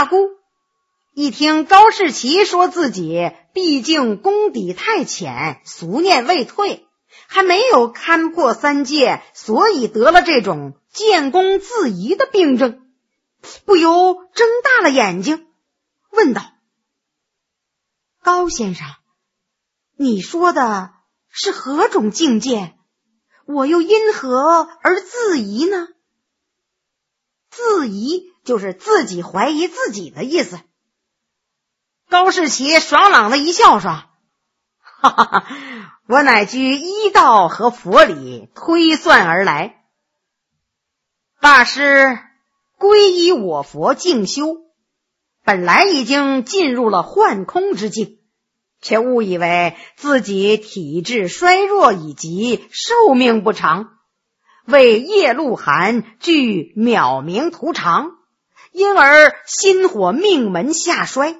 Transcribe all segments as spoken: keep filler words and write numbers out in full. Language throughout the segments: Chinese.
辣姑一听高士奇说自己毕竟功底太浅，俗念未退，还没有勘破三界，所以得了这种见功自疑的病症，不由睁大了眼睛问道：高先生，你说的是何种境界？我又因何而自疑呢？自疑就是自己怀疑自己的意思。高士奇爽朗的一笑说：哈哈哈，我乃据医道和佛理推算而来。大师皈依我佛静修，本来已经进入了幻空之境，却误以为自己体质衰弱以及寿命不长，为夜露寒具渺冥图长，因而心火命门下衰。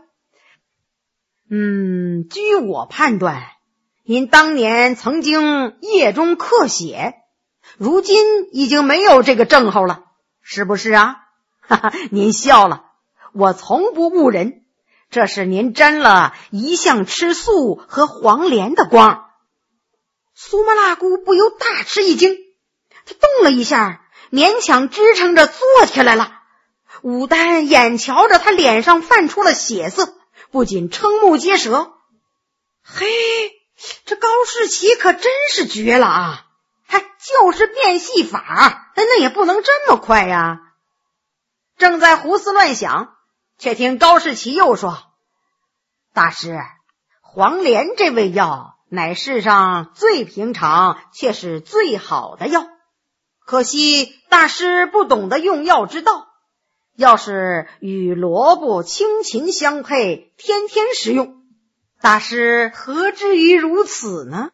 嗯，据我判断，您当年曾经夜中克血，如今已经没有这个症候了，是不是啊？哈哈，您笑了，我从不误人，这是您沾了一向吃素和黄连的光。苏麻辣姑不由大吃一惊，他动了一下，勉强支撑着坐起来了。武丹眼瞧着他脸上泛出了血色，不仅瞠目结舌。嘿，这高士奇可真是绝了啊！还就是变戏法，那也不能这么快呀。正在胡思乱想，却听高士奇又说：大师，黄连这味药乃世上最平常却是最好的药，可惜大师不懂得用药之道，要是与萝卜青芹相配，天天食用，大师何至于如此呢？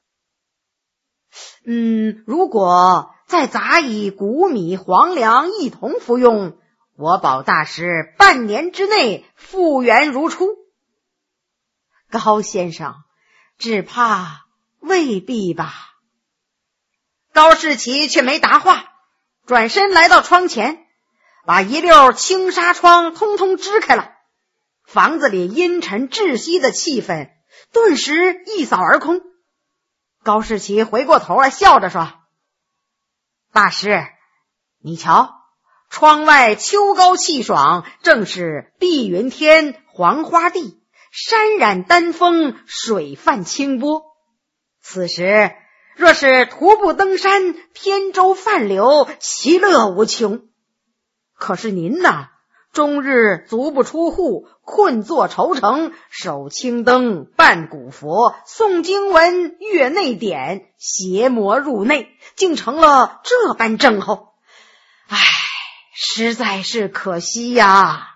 嗯，如果再杂以谷米黄粮一同服用，我保大师半年之内复原如初。高先生，只怕未必吧。高士奇却没答话，转身来到窗前，把一溜青纱窗通通支开了。房子里阴沉窒息的气氛顿时一扫而空。高士奇回过头来笑着说：大师，你瞧，窗外秋高气爽，正是碧云天黄花地，山染丹枫，水泛清波。此时若是徒步登山，扁舟泛流，其乐无穷。可是您呐，终日足不出户，困坐愁城，守青灯，拜古佛，诵经文，阅内典，邪魔入内，竟成了这般症候。唉，实在是可惜呀。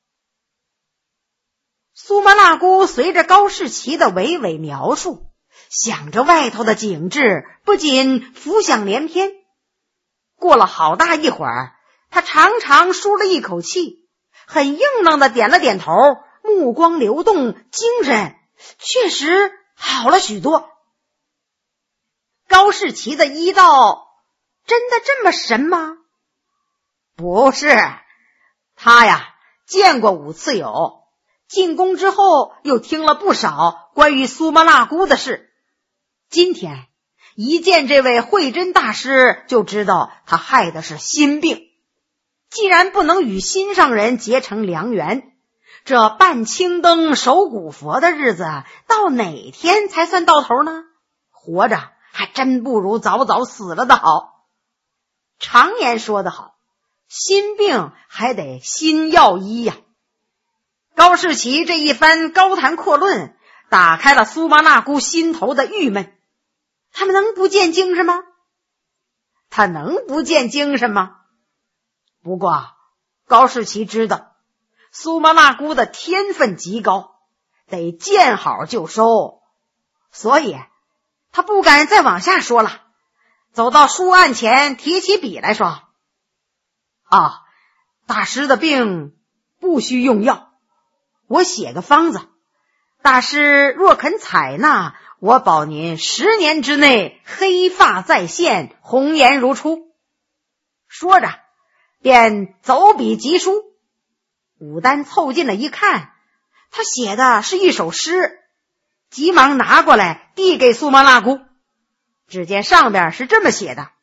苏麻辣姑随着高士奇的娓娓描述，想着外头的景致，不禁浮想联翩。过了好大一会儿，他长长舒了一口气，很硬朗的点了点头，目光流动，精神确实好了许多。高士奇的医道真的这么神吗？不是，他呀见过五次友，进宫之后又听了不少关于苏麻辣姑的事。今天一见这位慧真大师，就知道他害的是心病。既然不能与心上人结成良缘，这办青灯守古佛的日子到哪天才算到头呢？活着还真不如早早死了的好。常言说得好，心病还得心药医呀。高士奇这一番高谈阔论，打开了苏麻辣姑心头的郁闷。他们能不见精神吗？他能不见精神吗？不过高士奇知道苏麻辣姑的天分极高，得见好就收，所以他不敢再往下说了，走到书案前，提起笔来说：啊，大师的病不需用药，我写个方子，大师若肯采纳，我保您十年之内黑发再现，红颜如初。说着便走笔疾书。 武丹凑近了一看，他写的是一首诗，急忙拿过来递给苏麻辣姑。只见上边是这么写的：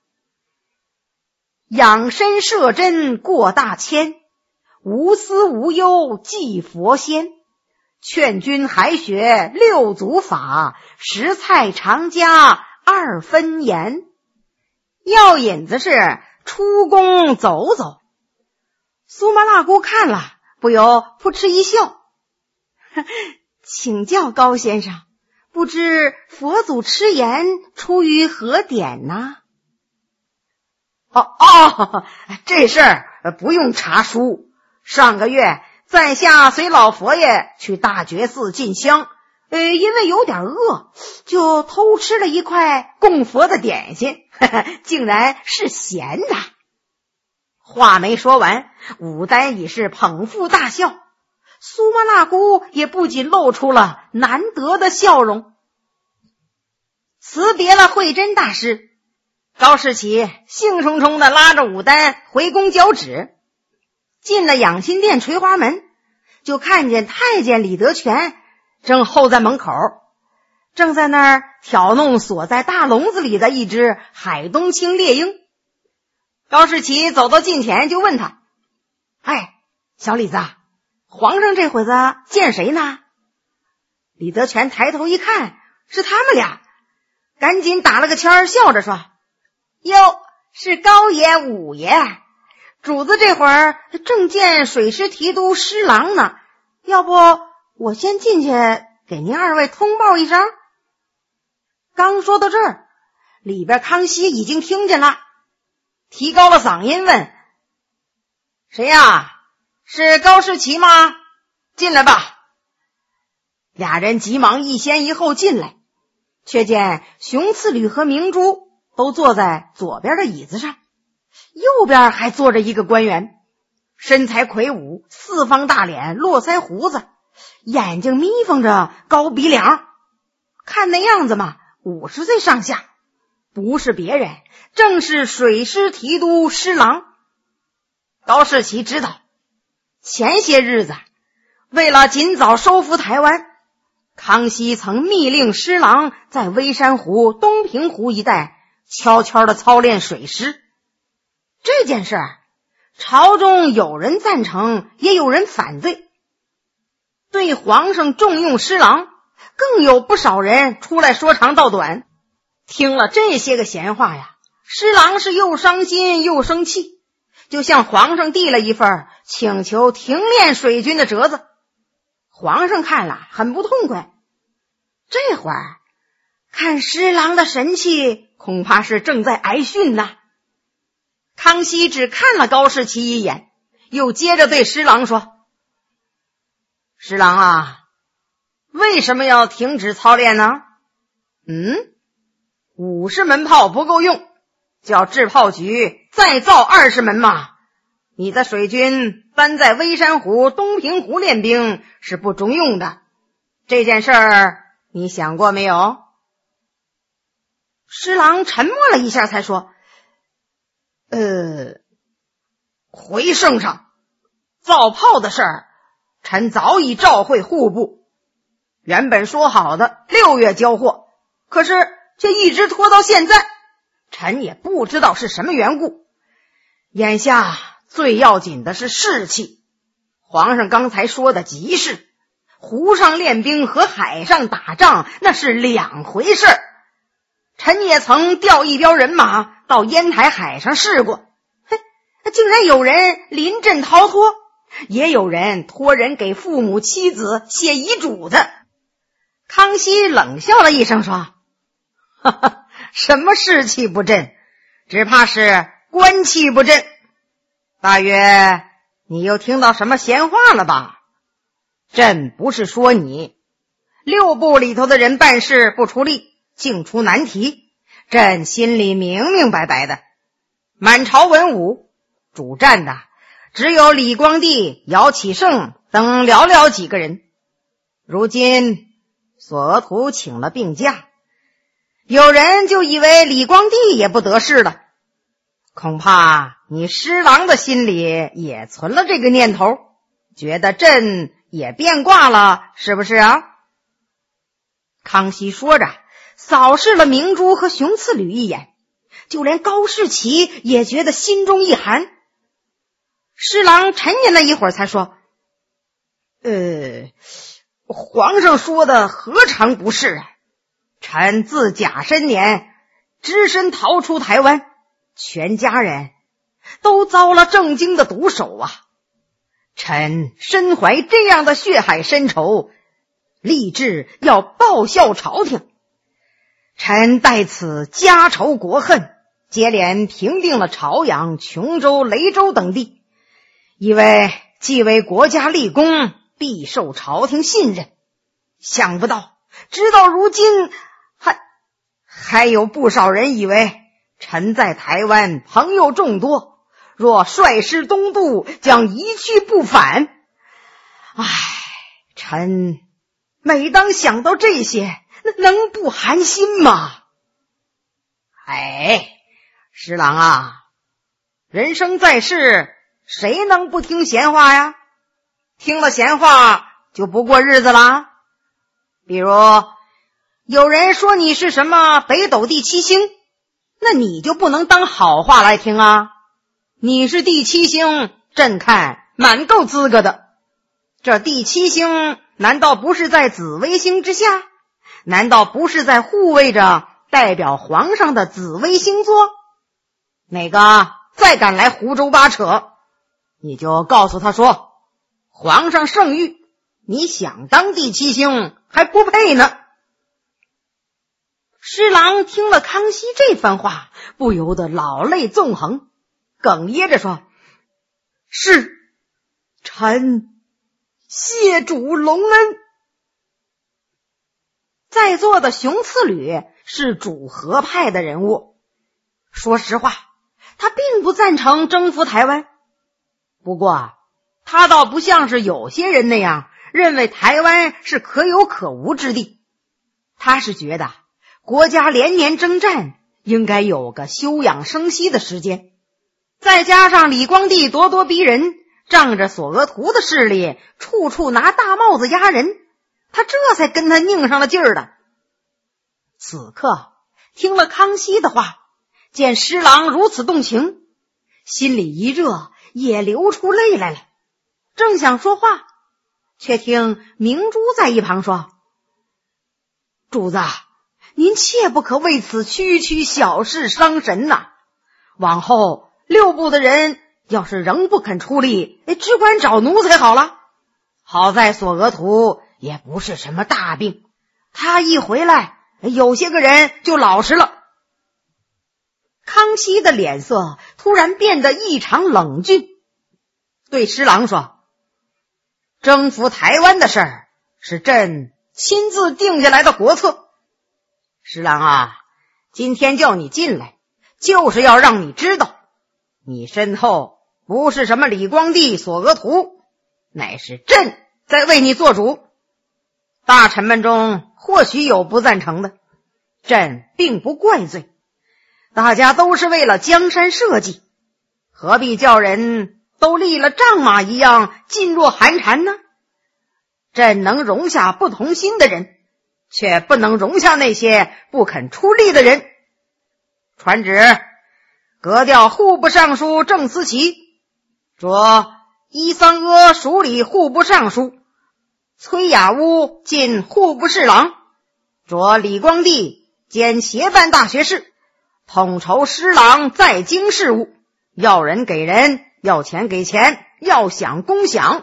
养身摄真过大千，无私无忧祭佛仙，劝君还学六祖法，食菜常加二分盐。药引子是出宫走走。苏麻辣姑看了，不由扑哧一笑，请教高先生，不知佛祖吃盐出于何典呢？哦哦，这事儿不用查书。上个月在下随老佛爷去大觉寺进香，呃，因为有点饿，就偷吃了一块供佛的点心，呵呵，竟然是咸的。话没说完，武丹已是捧腹大笑，苏麻辣姑也不仅露出了难得的笑容。辞别了慧真大师，高士奇兴冲冲地拉着武丹回宫交旨。进了养心殿垂花门，就看见太监李德全正候在门口，正在那儿挑弄锁在大笼子里的一只海东青猎鹰。高士奇走到近前就问他：哎，小李子，皇上这会子见谁呢？李德全抬头一看，是他们俩，赶紧打了个签儿，笑着说：哟，是高爷五爷，主子这会儿正见水师提督施琅呢，要不我先进去给您二位通报一声。刚说到这儿，里边康熙已经听见了，提高了嗓音问：谁呀？是高士奇吗？进来吧。俩人急忙一先一后进来，却见熊次吕和明珠都坐在左边的椅子上，右边还坐着一个官员，身材魁梧，四方大脸，络腮胡子，眼睛眯缝着高鼻梁，看那样子嘛，五十岁上下，不是别人，正是水师提督施琅。高士奇知道，前些日子为了尽早收复台湾，康熙曾密令施琅在微山湖、东平湖一带悄悄地操练水师。这件事儿，朝中有人赞成，也有人反对。对皇上重用施琅，更有不少人出来说长道短。听了这些个闲话呀，施琅是又伤心又生气，就向皇上递了一份请求停练水军的折子。皇上看了很不痛快，这会儿看施琅的神气，恐怕是正在挨训呐。康熙只看了高士奇一眼，又接着对施琅说：施琅啊，为什么要停止操练呢？嗯，五十门炮不够用，叫制炮局再造二十门嘛。你的水军单在微山湖、东平湖练兵是不中用的，这件事儿你想过没有？施琅沉默了一下才说：呃，回圣上，造炮的事儿臣早已召会户部，原本说好的六月交货，可是却一直拖到现在，臣也不知道是什么缘故。眼下最要紧的是士气，皇上刚才说的急事，湖上练兵和海上打仗那是两回事儿。臣也曾调一标人马到烟台海上试过，嘿，竟然有人临阵逃脱，也有人托人给父母妻子写遗嘱的。康熙冷笑了一声说：哈哈，什么士气不振，只怕是官气不振。大约你又听到什么闲话了吧？朕不是说你，六部里头的人办事不出力，竟出难题，朕心里明明白白的。满朝文武主战的只有李光地、姚启圣等寥寥几个人，如今索额图请了病假，有人就以为李光地也不得势了，恐怕你施琅的心里也存了这个念头， 觉得朕也变卦了，是不是啊？康熙说着，扫视了明珠和熊次履一眼，就连高士奇也觉得心中一寒。侍郎沉吟了一会儿，才说：“呃，皇上说的何尝不是啊？臣自甲申年只身逃出台湾，全家人都遭了郑经的毒手啊！臣身怀这样的血海深仇，立志要报效朝廷。臣待此家仇国恨，接连平定了朝阳、琼州、雷州等地，以为既为国家立功，必受朝廷信任。想不到直到如今，还还有不少人以为臣在台湾朋友众多，若率师东渡，将一去不返。唉，臣每当想到这些，能不寒心吗？哎，侍郎啊，人生在世，谁能不听闲话呀？听了闲话就不过日子啦。比如有人说你是什么北斗第七星，那你就不能当好话来听啊。你是第七星，朕看蛮够资格的。这第七星难道不是在紫微星之下？难道不是在护卫着代表皇上的紫微星座？哪个再敢来胡诌八扯，你就告诉他说，皇上圣谕，你想当第七星还不配呢。侍郎听了康熙这番话，不由得老泪纵横，哽咽着说：“是，臣谢主隆恩。”在座的熊次履是主和派的人物，说实话，他并不赞成征服台湾。不过他倒不像是有些人那样认为台湾是可有可无之地，他是觉得国家连年征战，应该有个休养生息的时间。再加上李光地咄咄逼人，仗着索额图的势力，处处拿大帽子压人，他这才跟他拧上了劲儿的。此刻听了康熙的话，见施琅如此动情，心里一热，也流出泪来了。正想说话，却听明珠在一旁说：“主子，您切不可为此区区小事伤神呐！往后六部的人要是仍不肯出力，只管找奴才好了。好在索额图也不是什么大病，他一回来，有些个人就老实了。”康熙的脸色突然变得异常冷峻，对施琅说：“征服台湾的事儿是朕亲自定下来的国策。施琅啊，今天叫你进来，就是要让你知道，你身后不是什么李光地、索额图，乃是朕在为你做主。大臣们中或许有不赞成的，朕并不怪罪，大家都是为了江山社稷，何必叫人都立了仗马一样噤若寒蝉呢？朕能容下不同心的人，却不能容下那些不肯出力的人。传旨，革调户部尚书郑思齐，着伊桑阿署理户部尚书，崔雅乌进户部侍郎，着李光地兼协办大学士，统筹施琅在京事务，要人给人，要钱给钱，要饷供饷。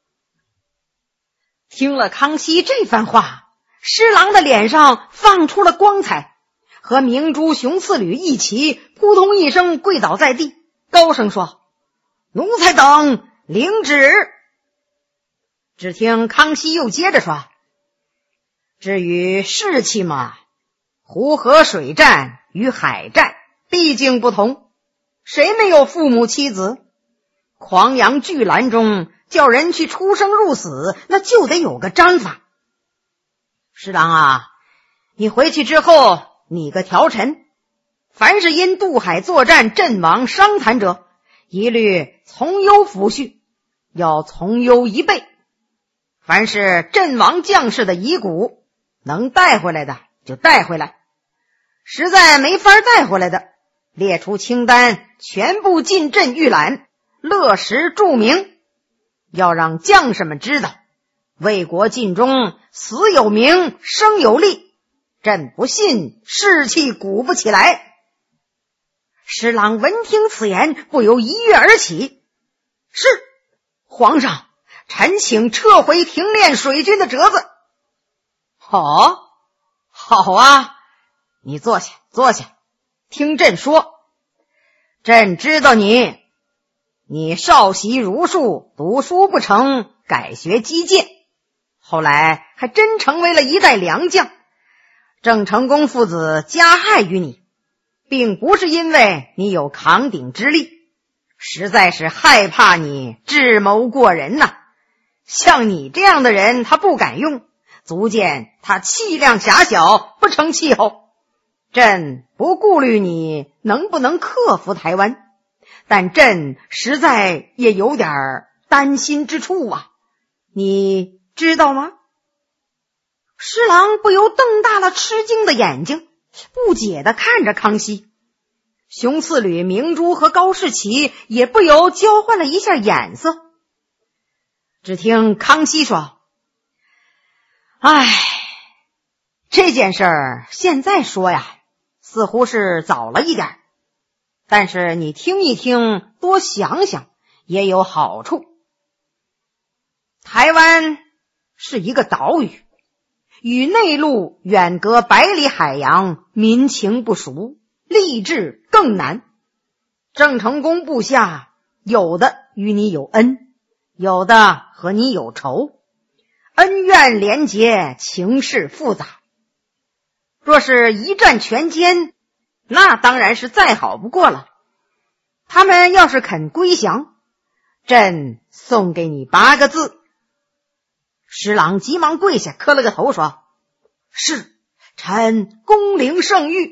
听了康熙这番话，施琅的脸上放出了光彩，和明珠、熊次履一起扑通一声跪倒在地，高声说：“奴才等领旨。”只听康熙又接着说：“至于士气嘛，湖河水战与海战毕竟不同，谁没有父母妻子？狂洋巨澜中叫人去出生入死，那就得有个章法。施琅啊，你回去之后拟个条陈，凡是因渡海作战阵亡伤残者，一律从优抚恤， 要从优一备，凡是阵亡将士的遗骨，能带回来的就带回来，实在没法带回来的，列出清单，全部进镇预览，勒实注明，要让将士们知道，为国尽忠，死有名，生有利，朕不信士气鼓不起来。施琅闻听此言，不由一跃而起。是，皇上，臣请撤回停练水军的折子。好，好啊，你坐下，坐下，听朕说。朕知道你，你少习儒术，读书不成，改学击剑，后来还真成为了一代良将。郑成功父子加害于你，并不是因为你有扛鼎之力，实在是害怕你智谋过人呐。像你这样的人他不敢用，足见他气量狭小，不成气候。朕不顾虑你能不能克服台湾，但朕实在也有点担心之处啊，你知道吗？施琅不由瞪大了吃惊的眼睛，不解地看着康熙。熊次履、明珠和高士奇也不由交换了一下眼色。只听康熙说：唉，这件事儿现在说呀，似乎是早了一点，但是你听一听，多想想也有好处。台湾是一个岛屿，与内陆远隔百里海洋，民情不熟，吏治更难。郑成功部下有的与你有恩，有的和你有仇，恩怨连结，情势复杂。若是一战全歼，那当然是再好不过了。他们要是肯归降，朕送给你八个字。施琅急忙跪下，磕了个头，说：是，臣恭领圣谕。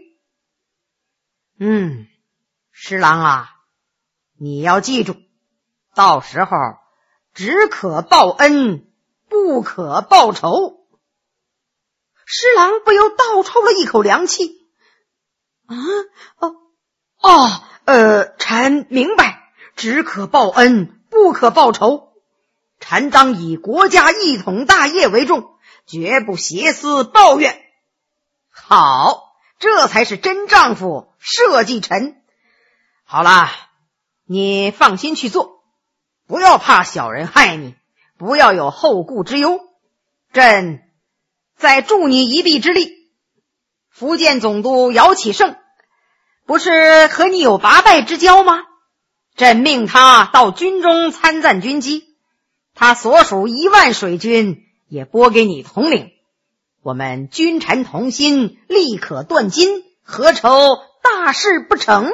嗯，施琅啊，你要记住，到时候只可报恩，不可报仇。施琅不由倒抽了一口凉气。啊，哦，哦，呃，臣明白，只可报恩，不可报仇。臣当以国家一统大业为重，绝不挟私抱怨。好，这才是真丈夫，社稷臣。好了，你放心去做，不要怕小人害你，不要有后顾之忧。朕再助你一臂之力。福建总督姚启圣不是和你有八拜之交吗？朕命他到军中参赞军机，他所属一万水军也拨给你统领，我们君臣同心，力可断金，何愁大事不成？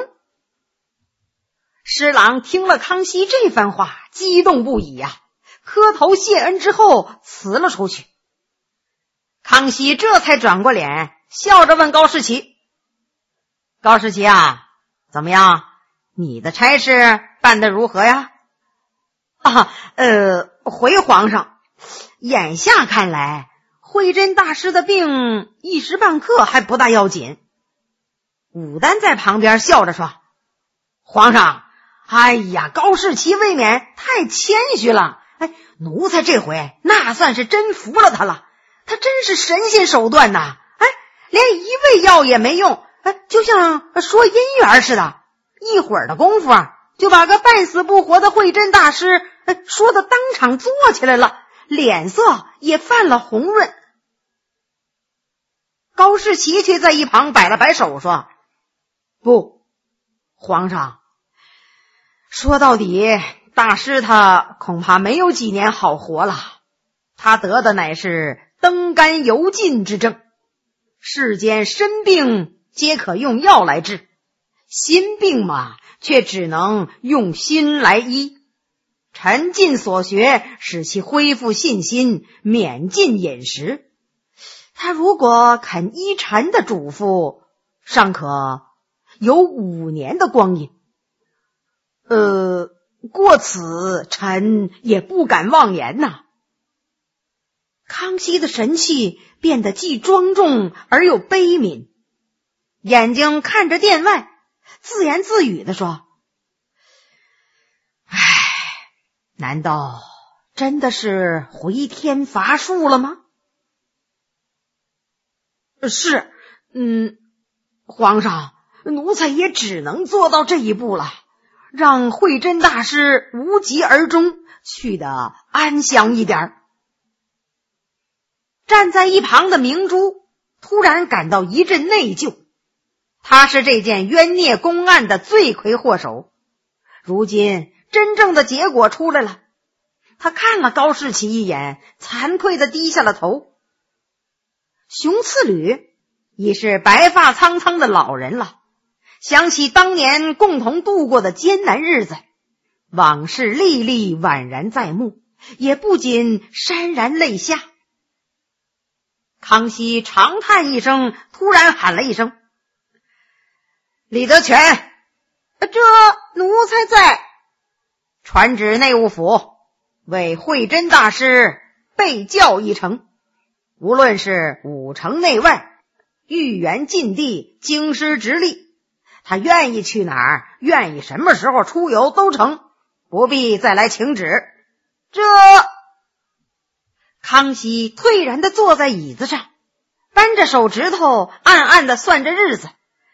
施琅听了康熙这番话，激动不已呀、啊，磕头谢恩之后辞了出去。康熙这才转过脸，笑着问高士奇：高士奇啊，怎么样，你的差事办得如何呀？啊，呃，回皇上，眼下看来，慧真大师的病一时半刻还不大要紧。武丹在旁边笑着说：皇上，哎呀，高士奇未免太谦虚了，哎，奴才这回那算是真服了他了，他真是神仙手段呐！哎，连一味药也没用，哎，就像说姻缘似的，一会儿的功夫啊，就把个半死不活的慧真大师说的当场坐起来了，脸色也泛了红润。高士奇却在一旁摆了摆手说：不，皇上，说到底大师他恐怕没有几年好活了，他得的乃是登肝油尽之症，世间身病皆可用药来治，心病嘛，却只能用心来医。臣尽所学，使其恢复信心，免进饮食。他如果肯依臣的嘱咐，尚可有五年的光阴。呃， 过此臣也不敢妄言呐。康熙的神气变得既庄重而又悲悯，眼睛看着殿外，自言自语地说：唉，难道真的是回天乏术了吗？是，嗯，皇上，奴才也只能做到这一步了，让慧真大师无疾而终，去得安详一点。站在一旁的明珠突然感到一阵内疚，他是这件冤孽公案的罪魁祸首，如今真正的结果出来了。他看了高士奇一眼，惭愧地低下了头。熊次履已是白发苍苍的老人了，想起当年共同度过的艰难日子，往事历历宛然在目，也不禁潸然泪下。康熙长叹一声，突然喊了一声：李德全！这奴才在。传旨内务府，为慧真大师备教一程，无论是五城内外，御园禁地，京师直隶，他愿意去哪儿，愿意什么时候出游都成，不必再来请旨。这康熙退然地坐在椅子上，扳着手指头，暗暗地算着日子。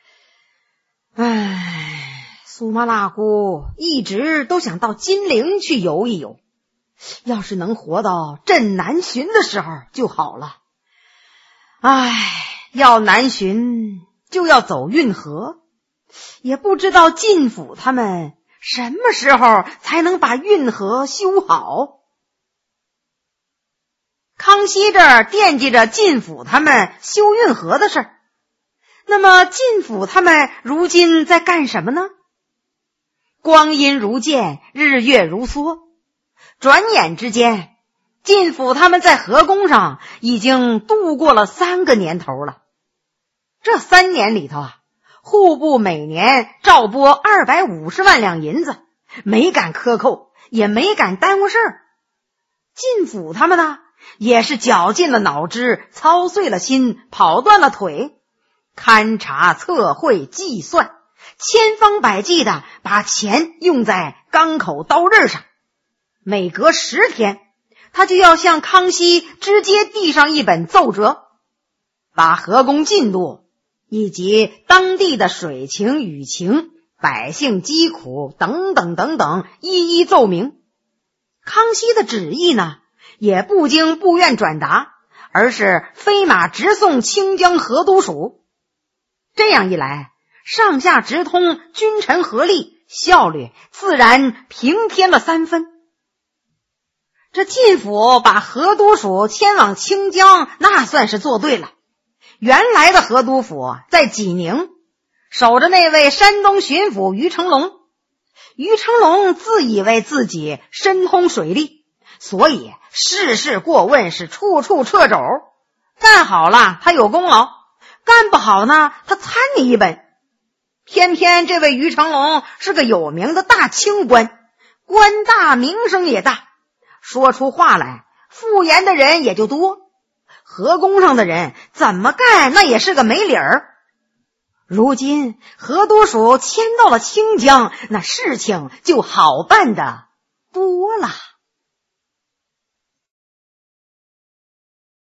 唉，苏麻辣姑一直都想到金陵去游一游，要是能活到朕南巡的时候就好了。唉，要南巡就要走运河，也不知道晋府他们什么时候才能把运河修好。康熙这儿惦记着晋府他们修运河的事儿，那么晋府他们如今在干什么呢？光阴如箭，日月如梭，转眼之间，晋府他们在河宫上已经度过了三个年头了。这三年里头啊，户部每年照拨二百五十万两银子，没敢克扣，也没敢耽误事儿。晋府他们呢，也是绞尽了脑汁，操碎了心，跑断了腿，勘察测绘计算，千方百计的把钱用在钢口刀刃上。每隔十天，他就要向康熙直接递上一本奏折，把河工进度以及当地的水情雨情、百姓疾苦等等等等一一奏明。康熙的旨意呢，也不经部院转达，而是飞马直送清江河督署。这样一来，上下直通，君臣合力，效率自然平添了三分。这晋府把河督署迁往清江，那算是做对了。原来的河督府在济宁，守着那位山东巡抚于成龙。于成龙自以为自己深通水利，所以事事过问，是处处掣肘，干好了他有功劳，干不好呢他参你一本。偏偏这位于成龙是个有名的大清官，官大名声也大，说出话来复言的人也就多，河工上的人怎么干那也是个没理儿。如今河督署迁到了清江，那事情就好办的多了。